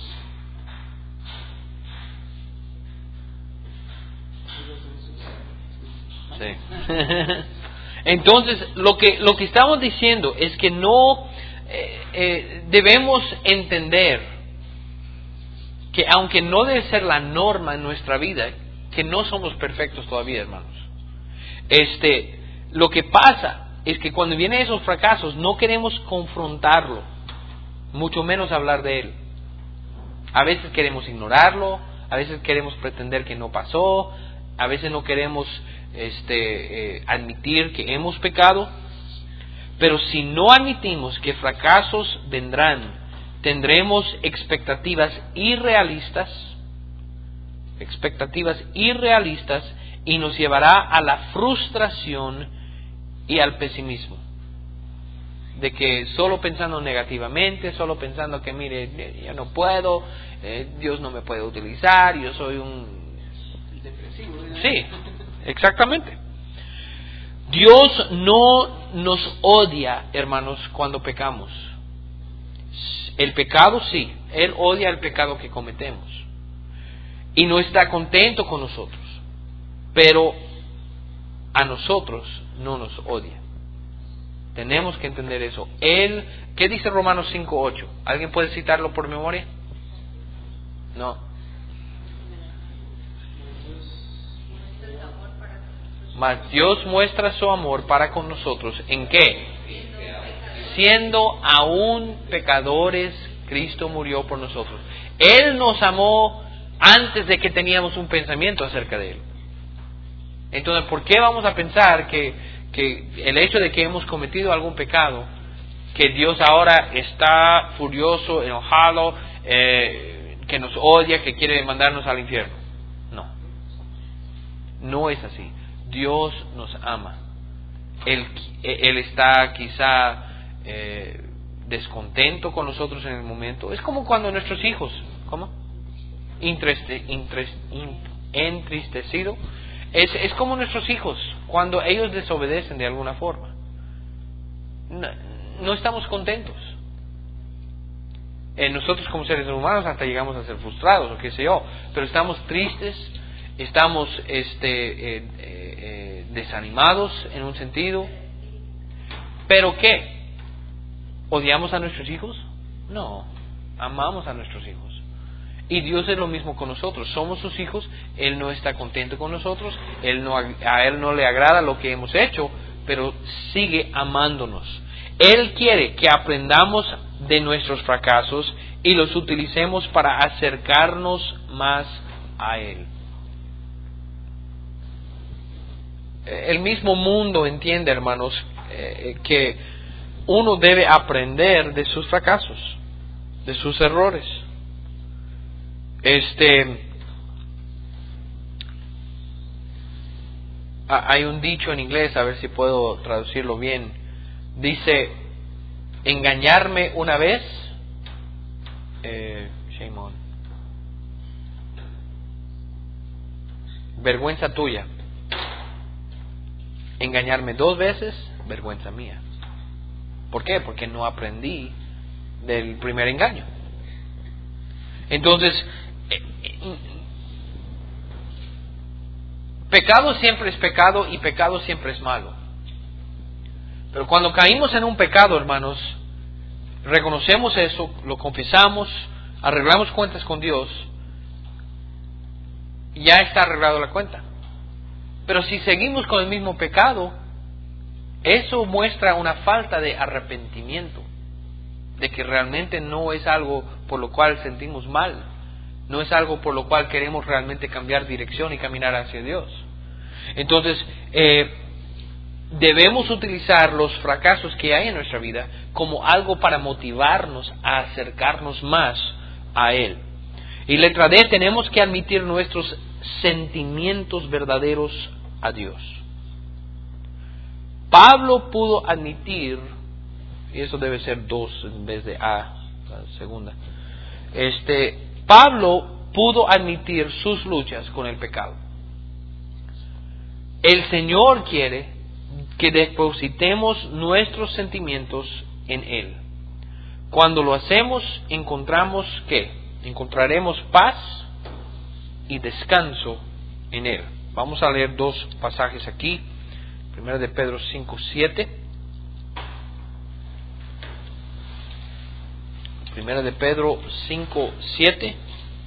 Sí. Entonces, lo que lo que estamos diciendo es que no eh, eh, debemos entender que aunque no debe ser la norma en nuestra vida, que no somos perfectos todavía, hermanos. Este, lo que pasa es que cuando vienen esos fracasos no queremos confrontarlo, mucho menos hablar de él. A veces queremos ignorarlo, a veces queremos pretender que no pasó, a veces no queremos este, eh, admitir que hemos pecado. Pero si no admitimos que fracasos vendrán, tendremos expectativas irrealistas, expectativas irrealistas y nos llevará a la frustración y al pesimismo. De que solo pensando negativamente, solo pensando que mire, yo no puedo, eh, Dios no me puede utilizar, yo soy un... depresivo, ¿no? Sí, exactamente. Dios no nos odia, hermanos, cuando pecamos. El pecado sí, Él odia el pecado que cometemos. Y no está contento con nosotros. Pero a nosotros no nos odia. Tenemos que entender eso. Él, ¿qué dice Romanos cinco ocho? ¿Alguien puede citarlo por memoria? No. Mas Dios muestra su amor para con nosotros. ¿En qué? Siendo aún pecadores, Cristo murió por nosotros. Él nos amó antes de que teníamos un pensamiento acerca de Él. Entonces, ¿por qué vamos a pensar que, que el hecho de que hemos cometido algún pecado, que Dios ahora está furioso, enojado, eh, que nos odia, que quiere mandarnos al infierno? No. No es así. Dios nos ama. Él, él está quizá eh, descontento con nosotros en el momento. Es como cuando nuestros hijos, ¿cómo? Intriste, intrist, in, entristecido. Es, es como nuestros hijos, cuando ellos desobedecen de alguna forma. No, no estamos contentos. Eh, nosotros como seres humanos hasta llegamos a ser frustrados o qué sé yo, pero estamos tristes, estamos este, eh, eh, desanimados en un sentido. ¿Pero qué? ¿Odiamos a nuestros hijos? No, amamos a nuestros hijos. Y Dios es lo mismo con nosotros. Somos sus hijos. Él no está contento con nosotros. Él no, a Él no le agrada lo que hemos hecho, pero sigue amándonos. Él quiere que aprendamos de nuestros fracasos y los utilicemos para acercarnos más a Él. El mismo mundo entiende, hermanos, eh, que uno debe aprender de sus fracasos, de sus errores. Este, hay un dicho en inglés, a ver si puedo traducirlo bien. Dice, engañarme una vez, eh, shame on. Vergüenza tuya. Engañarme dos veces, vergüenza mía. ¿Por qué? Porque no aprendí del primer engaño. Entonces, eh, eh, pecado siempre es pecado y pecado siempre es malo. Pero cuando caímos en un pecado, hermanos, reconocemos eso, lo confesamos, arreglamos cuentas con Dios, ya está arreglado la cuenta. Pero si seguimos con el mismo pecado, eso muestra una falta de arrepentimiento, de que realmente no es algo por lo cual sentimos mal, no es algo por lo cual queremos realmente cambiar dirección y caminar hacia Dios. Entonces, eh, debemos utilizar los fracasos que hay en nuestra vida como algo para motivarnos a acercarnos más a Él. Y letra D, tenemos que admitir nuestros sentimientos verdaderos a Dios. Pablo pudo admitir, y eso debe ser dos en vez de A, la segunda. Este, Pablo pudo admitir sus luchas con el pecado. El Señor quiere que depositemos nuestros sentimientos en Él. Cuando lo hacemos, encontramos ¿qué? Encontraremos paz y descanso en Él. Vamos a leer dos pasajes aquí. Primera de Pedro cinco siete. Primera de Pedro cinco siete.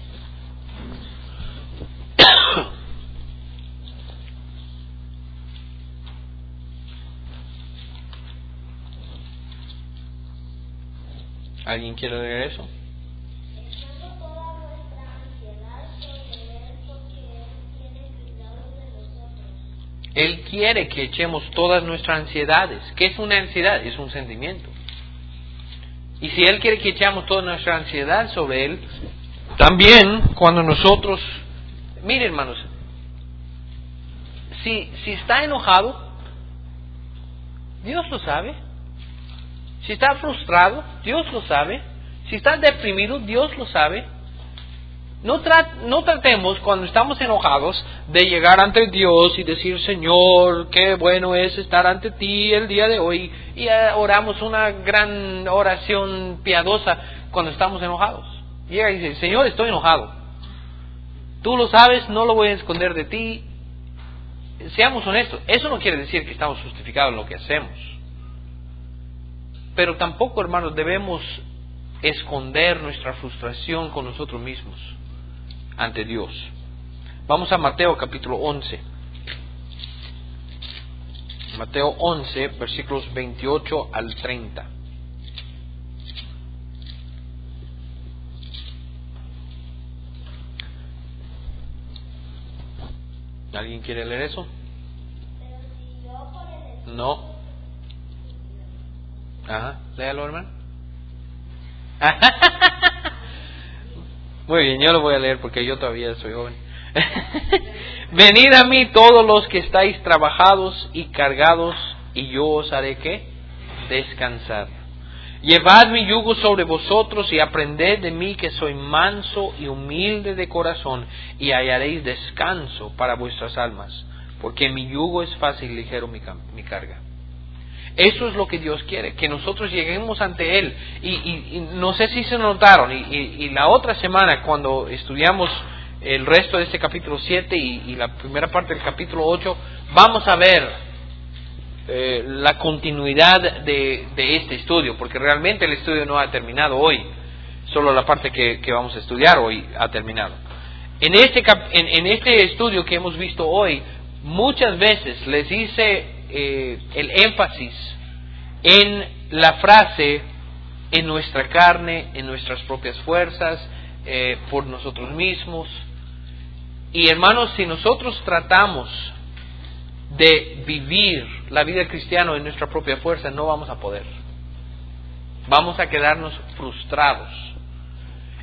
¿Alguien quiere leer eso? Él quiere que echemos todas nuestras ansiedades. ¿Qué es una ansiedad? Es un sentimiento. Y si Él quiere que echemos toda nuestra ansiedad sobre Él, también cuando nosotros... Miren, hermanos, si, si está enojado, Dios lo sabe. Si está frustrado, Dios lo sabe. Si está deprimido, Dios lo sabe. No, tra- no tratemos cuando estamos enojados de llegar ante Dios y decir, Señor, qué bueno es estar ante ti el día de hoy. Y uh, oramos una gran oración piadosa cuando estamos enojados. Llega y dice, Señor, estoy enojado. Tú lo sabes, no lo voy a esconder de ti. Seamos honestos. Eso no quiere decir que estamos justificados en lo que hacemos. Pero tampoco, hermanos, debemos esconder nuestra frustración con nosotros mismos ante Dios. Vamos a Mateo capítulo once. Mateo once, versículos veintiocho al treinta. ¿Alguien quiere leer eso? No. Ajá, léalo, hermano. Muy bien, yo lo voy a leer porque yo todavía soy joven. Venid a mí todos los que estáis trabajados y cargados, y yo os haré ¿qué? Descansar. Llevad mi yugo sobre vosotros y aprended de mí, que soy manso y humilde de corazón, y hallaréis descanso para vuestras almas, porque mi yugo es fácil y ligero mi, mi carga. Eso es lo que Dios quiere, que nosotros lleguemos ante Él. Y, y, y no sé si se notaron, y, y, y la otra semana cuando estudiamos el resto de este capítulo siete y, y la primera parte del capítulo ocho, vamos a ver eh, la continuidad de, de este estudio, porque realmente el estudio no ha terminado hoy, solo la parte que, que vamos a estudiar hoy ha terminado. En este, cap, en, en este estudio que hemos visto hoy, muchas veces les hice Eh, el énfasis en la frase en nuestra carne, en nuestras propias fuerzas, eh, por nosotros mismos. Y hermanos, si nosotros tratamos de vivir la vida cristiana en nuestra propia fuerza, no vamos a poder. Vamos a quedarnos frustrados.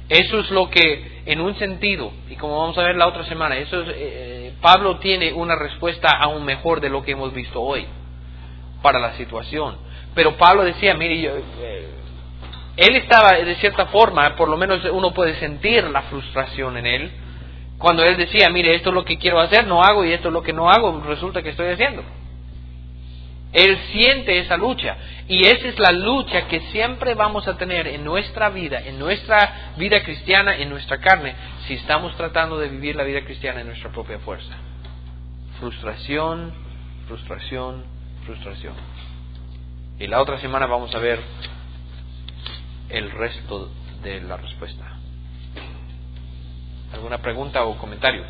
Eso es lo que, en un sentido, y como vamos a ver la otra semana, eso es, eh, Pablo tiene una respuesta aún mejor de lo que hemos visto hoy para la situación. Pero Pablo decía, mire, yo, eh, él estaba de cierta forma, por lo menos uno puede sentir la frustración en él, cuando él decía, mire, esto es lo que quiero hacer, no hago, y esto es lo que no hago, resulta que estoy haciendo. Él siente esa lucha, y esa es la lucha que siempre vamos a tener en nuestra vida, en nuestra vida cristiana, en nuestra carne, si estamos tratando de vivir la vida cristiana en nuestra propia fuerza. Frustración, frustración, frustración. Y la otra semana vamos a ver el resto de la respuesta. ¿Alguna pregunta o comentario?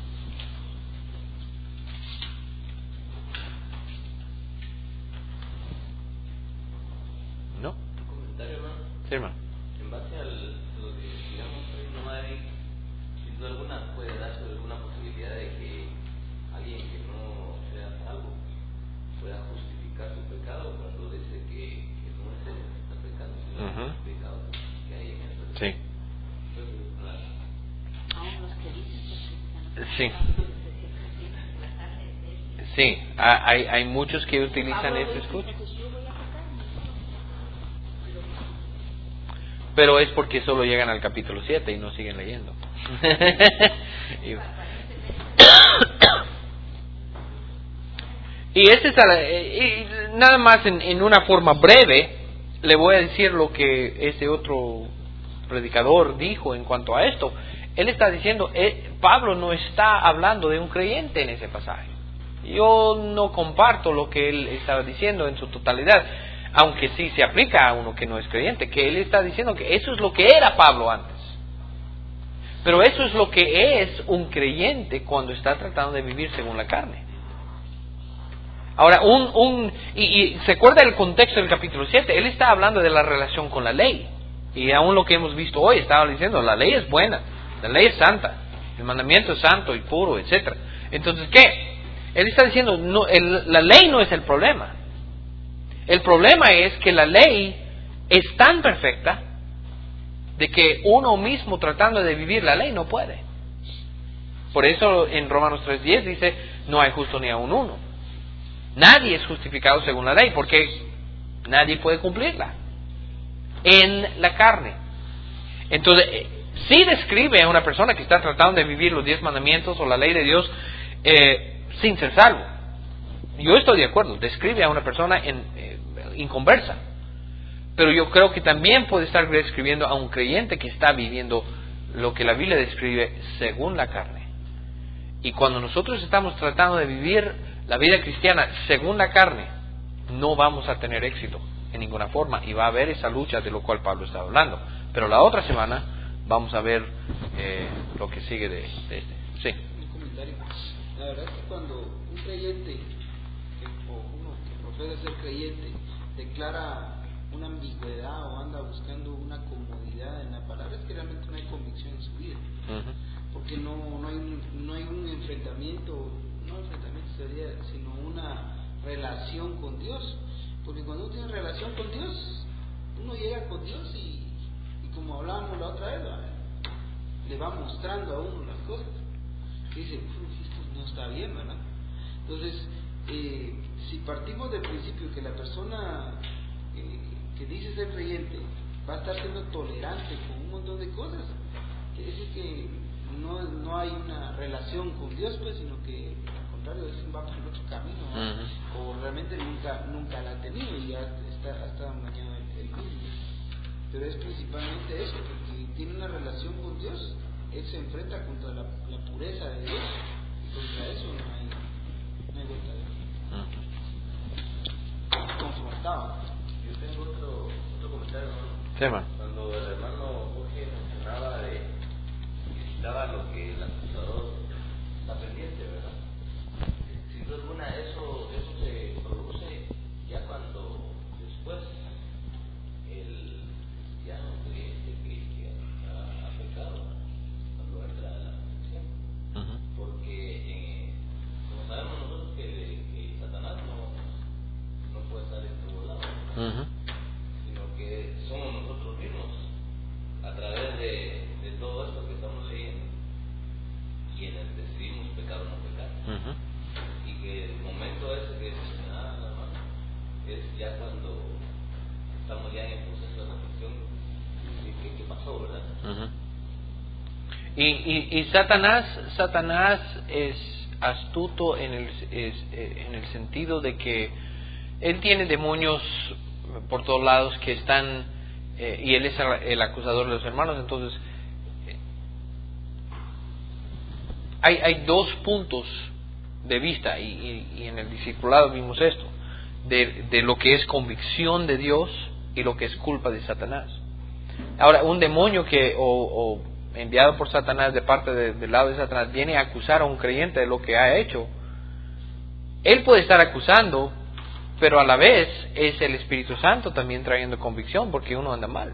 ¿No? ¿Un comentario, hermano? Sí, hermano. En base a lo que digamos, no hay, sin duda alguna, puede darse alguna posibilidad de que alguien que no sea salvo pueda justificar su pecado cuando dice que, que no es él el que está pecando, sino uh-huh. el pecado que hay en él. Sí. Sí. Sí, hay, hay muchos que utilizan ese escudo. Pero es porque solo llegan al capítulo siete y no siguen leyendo. y, y este es a, y nada más en, en una forma breve le voy a decir lo que ese otro predicador dijo en cuanto a esto. Él está diciendo, eh, Pablo no está hablando de un creyente en ese pasaje. Yo no comparto lo que él estaba diciendo en su totalidad, aunque sí se aplica a uno que no es creyente, que él está diciendo que eso es lo que era Pablo antes. Pero eso es lo que es un creyente cuando está tratando de vivir según la carne. Ahora, un, un y, y se acuerda el contexto del capítulo siete, él está hablando de la relación con la ley. Y aún lo que hemos visto hoy, estaba diciendo, la ley es buena, la ley es santa, el mandamiento es santo y puro, etcétera. Entonces, ¿qué? Él está diciendo, no, el, la ley no es el problema. El problema es que la ley es tan perfecta de que uno mismo tratando de vivir la ley no puede. Por eso en Romanos tres diez dice, no hay justo ni aun uno. Nadie es justificado según la ley, porque nadie puede cumplirla en la carne. Entonces, sí describe a una persona que está tratando de vivir los diez mandamientos o la ley de Dios eh, sin ser salvo. Yo estoy de acuerdo, describe a una persona en, eh, inconversa. Pero yo creo que también puede estar describiendo a un creyente que está viviendo lo que la Biblia describe según la carne. Y cuando nosotros estamos tratando de vivir la vida cristiana según la carne, no vamos a tener éxito en ninguna forma, y va a haber esa lucha de lo cual Pablo está hablando. Pero la otra semana vamos a ver eh, lo que sigue de, de este. Sí. Un comentario. La verdad es que cuando un creyente que, o uno que profesa ser creyente declara una ambigüedad o anda buscando una comodidad en la palabra, es que realmente no hay convicción en su vida. Uh-huh. Porque no, no, hay un, no hay un enfrentamiento, no enfrentamiento sería, sino una relación con Dios. Porque cuando uno tiene relación con Dios, uno llega con Dios y, y como hablábamos la otra vez, ¿vale? Le va mostrando a uno las cosas. Y dice, esto no está bien, ¿verdad? Entonces, eh, si partimos del principio que la persona eh, que dice ser creyente va a estar siendo tolerante con un montón de cosas, quiere decir que no, no hay una relación con Dios, pues, sino que al contrario, es va por el otro camino, ¿no? Uh-huh. O realmente nunca nunca la ha tenido y ya está, está mañana el, el mismo. Pero es principalmente eso, porque tiene una relación con Dios, él se enfrenta contra la, la pureza de Dios, y contra eso no hay, no hay vuelta de uh-huh. confrontado. Yo tengo otro, otro comentario, ¿no? Sí, man. Cuando el hermano Jorge mencionaba de que citaba lo que el acusador está pendiente, ¿verdad? Sin duda alguna, eso, eso se produce ya cuando después el cristiano creyente que, que ha, ha pecado, cuando entra a la perfección. Uh-huh. Porque, eh, como sabemos nosotros que, que Satanás no, no puede estar en todo lado, uh-huh. sino que somos nosotros mismos, a través de estamos leyendo, quienes decidimos pecar o no pecar. Uh-huh. Y que el momento ese que mencionaba la hermana es ya cuando estamos ya en el proceso de reflexión de qué, qué pasó, ¿verdad? Uh-huh. Y, y, y Satanás, Satanás es astuto en el, es, en el sentido de que él tiene demonios por todos lados que están, eh, y él es el acusador de los hermanos. Entonces eh, hay, hay dos puntos de vista, y, y, y en el discipulado vimos esto, de, de lo que es convicción de Dios y lo que es culpa de Satanás. Ahora, un demonio que o, o enviado por Satanás de parte de, del lado de Satanás viene a acusar a un creyente de lo que ha hecho, él puede estar acusando, pero a la vez es el Espíritu Santo también trayendo convicción porque uno anda mal.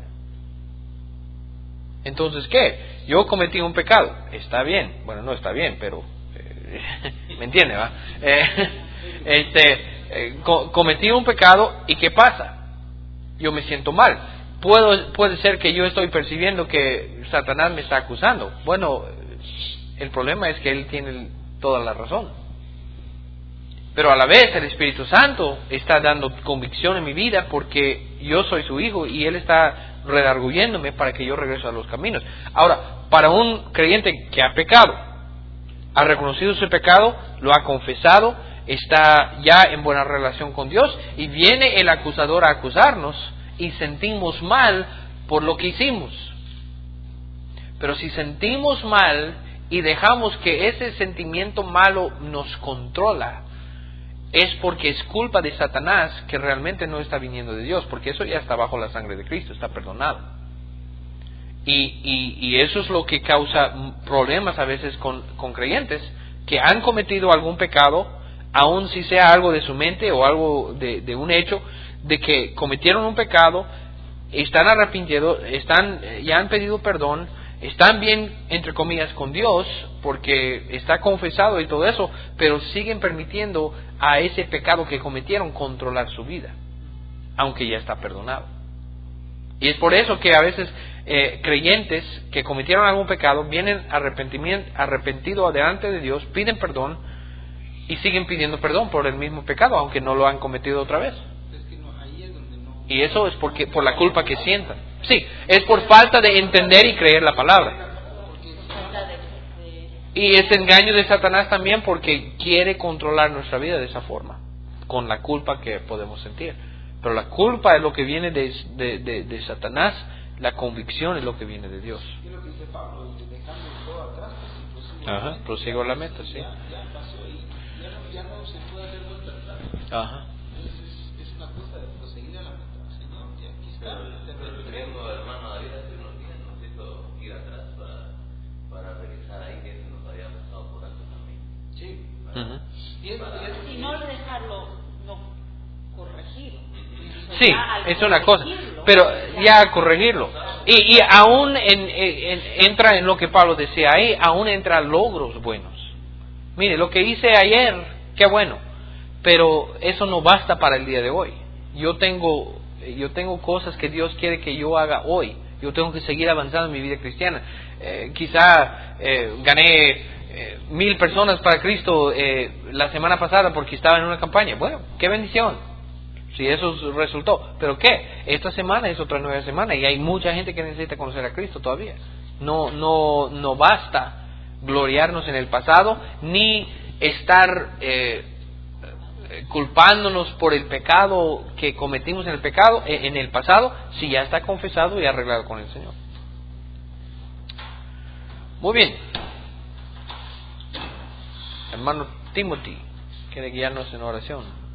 Entonces, ¿qué? Yo cometí un pecado, está bien, bueno, no está bien, pero eh, ¿me entiende, va? Eh, este, eh, co- cometí un pecado, ¿y qué pasa? Yo me siento mal. Puedo, puede ser que yo estoy percibiendo que Satanás me está acusando. Bueno, el problema es que él tiene toda la razón. Pero a la vez el Espíritu Santo está dando convicción en mi vida porque yo soy su hijo y él está redarguyéndome para que yo regrese a los caminos. Ahora, para un creyente que ha pecado, ha reconocido su pecado, lo ha confesado, está ya en buena relación con Dios y viene el acusador a acusarnos y sentimos mal por lo que hicimos. Pero si sentimos mal y dejamos que ese sentimiento malo nos controla, es porque es culpa de Satanás que realmente no está viniendo de Dios, porque eso ya está bajo la sangre de Cristo, está perdonado. Y, y, y eso es lo que causa problemas a veces con, con creyentes que han cometido algún pecado, aun si sea algo de su mente o algo de, de un hecho, de que cometieron un pecado, están arrepintidos, están, ya han pedido perdón, están bien, entre comillas, con Dios, porque está confesado y todo eso, pero siguen permitiendo a ese pecado que cometieron controlar su vida, aunque ya está perdonado. Y es por eso que a veces eh, creyentes que cometieron algún pecado vienen arrepentimiento, arrepentidos delante de Dios, piden perdón y siguen pidiendo perdón por el mismo pecado, aunque no lo han cometido otra vez. Y eso es porque por la culpa que sientan. Sí, es por falta de entender y creer la palabra. Y es engaño de Satanás también porque quiere controlar nuestra vida de esa forma, con la culpa que podemos sentir. Pero la culpa es lo que viene de, de, de, de Satanás, la convicción es lo que viene de Dios. Es lo que dice Pablo, dejando todo atrás, pues prosigo Ajá, la prosigo la meta, sí. Ya, ya pasó y ya no, ya no se puede hacer vuelta atrás. Ajá. Es, es una cosa de proseguir a la meta, Señor, y aquí está. Pero el mismo hermano David hace unos días nos hizo ir atrás para, para regresar ahí, que nos había pasado por alto también. Sí. Uh-huh. Y, es, y, es, y no dejarlo no corregido. Sí, es una cosa, pero ya corregirlo. Y, y aún en, en, entra en lo que Pablo decía ahí, aún entra logros buenos. Mire, lo que hice ayer, qué bueno, pero eso no basta para el día de hoy. Yo tengo, yo tengo cosas que Dios quiere que yo haga hoy. Yo tengo que seguir avanzando en mi vida cristiana. Eh, quizá eh, gané eh, mil personas para Cristo eh, la semana pasada porque estaba en una campaña. Bueno, qué bendición. Si eso resultó. ¿Pero qué? Esta semana es otra nueva semana y hay mucha gente que necesita conocer a Cristo todavía. No, no, no basta gloriarnos en el pasado ni estar eh, culpándonos por el pecado que cometimos en el pecado en el pasado, si ya está confesado y arreglado con el Señor. Muy bien. Hermano Timothy, quiere guiarnos en oración.